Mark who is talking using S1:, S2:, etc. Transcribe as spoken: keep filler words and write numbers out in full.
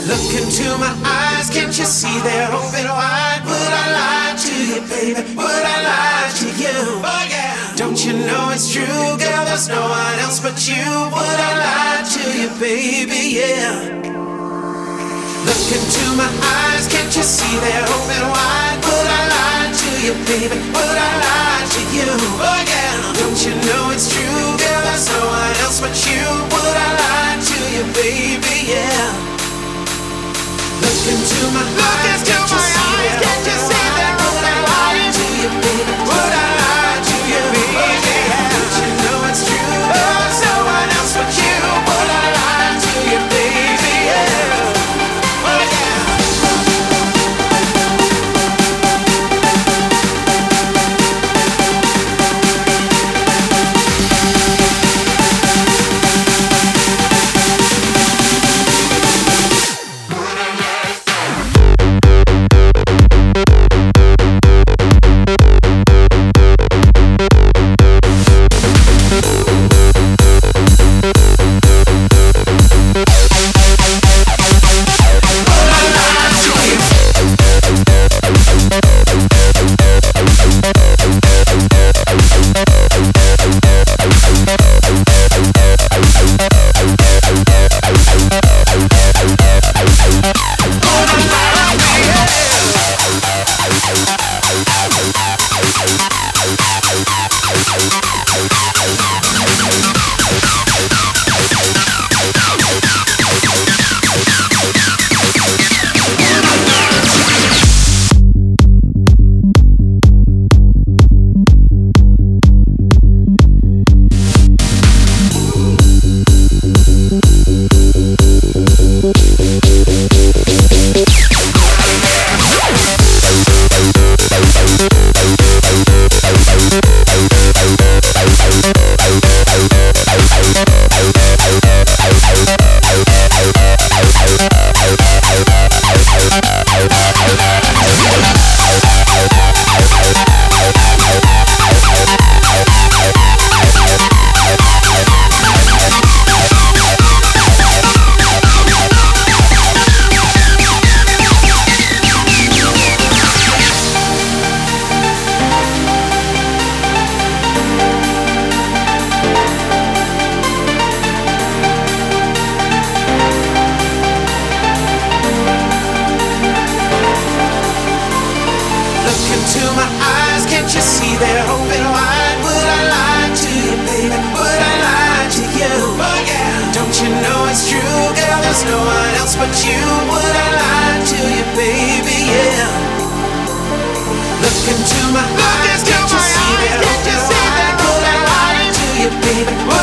S1: Look into my eyes, can't you see they're open wide? Would I lie to you, baby? Would I lie to you? Oh yeah. Don't you know it's true, girl? There's no one else but you. Would I lie to you, baby? Yeah. Look into my eyes, can't you see they're open wide? Would I lie to you, baby? Would I lie to you? Oh yeah. Don't you know it's true, girl? There's no one else but you. Would I lie to you, baby? Yeah. Look into my eyes, can't you see they're open wide? Would I lie to you, baby? Would I lie to you, baby? Don't you know it's true, girl? There's no one else but you. Would I lie to you, baby? Yeah. Look into my eyes, can't you see they're open wide? Would I lie to you, baby?